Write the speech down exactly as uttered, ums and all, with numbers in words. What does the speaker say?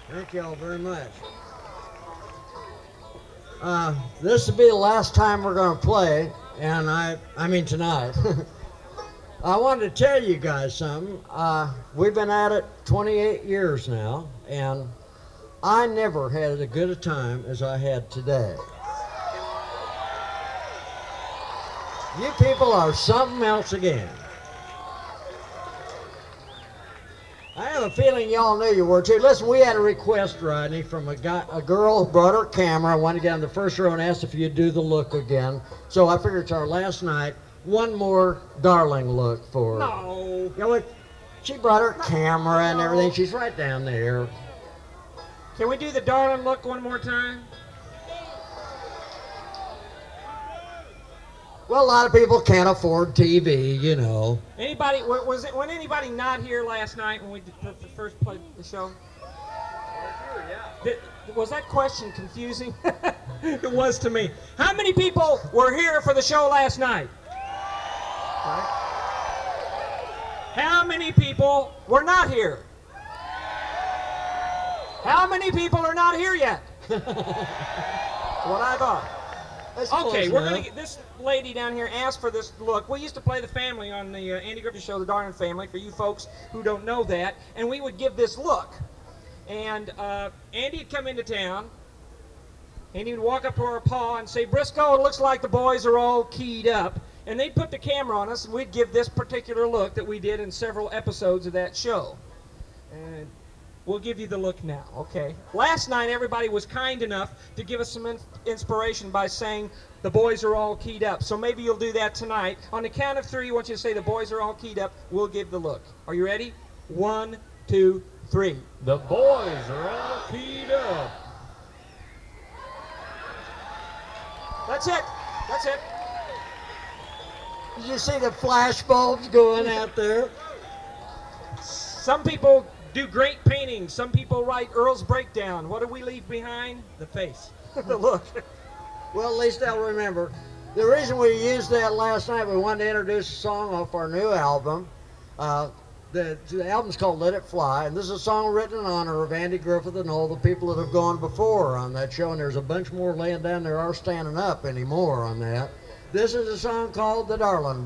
Thank you all very much. Uh, this will be the last time we're going to play, and I, I mean tonight. I wanted to tell you guys something. Uh, we've been at it twenty-eight years now, and I never had as good a time as I had today. You people are something else again. I have a feeling y'all knew you were too. Listen, we had a request, Rodney, from a guy, a girl who brought her camera, wanted to get on the first row and asked if you'd do the look again. So I figured it's our last night. One more darling look for her. No. You know what? She brought her camera and everything. She's right down there. Can we do the darling look one more time? Well, a lot of people can't afford T V, you know. Anybody, wa- was it, when anybody not here last night when we did, the first played the show? Did, was that question confusing? It was to me. How many people were here for the show last night? How many people were not here? How many people are not here yet? What I thought. That's Okay, close we're enough. gonna get this lady down here asked for this look. We used to play the family on the uh, Andy Griffith Show, the Darling Family, for you folks who don't know that, and we would give this look. And uh, Andy would come into town, and he would walk up to our paw and say, "Briscoe, it looks like the boys are all keyed up." And they'd put the camera on us, and we'd give this particular look that we did in several episodes of that show. And we'll give you the look now, okay? Last night, everybody was kind enough to give us some in inspiration by saying the boys are all keyed up. So maybe you'll do that tonight. On the count of three, I want you to say the boys are all keyed up. We'll give the look. Are you ready? One, two, three. The boys are all keyed up. That's it. That's it. Did you see the flash bulbs going out there? Some people do great painting. Some people write Earl's Breakdown. What do we leave behind? The face. The look. Well, at least they'll remember. The reason we used that last night, we wanted to introduce a song off our new album. Uh, the, the album's called Let It Fly, and this is a song written in honor of Andy Griffith and all the people that have gone before on that show, and there's a bunch more laying down there are standing up anymore on that. This is a song called The Darling.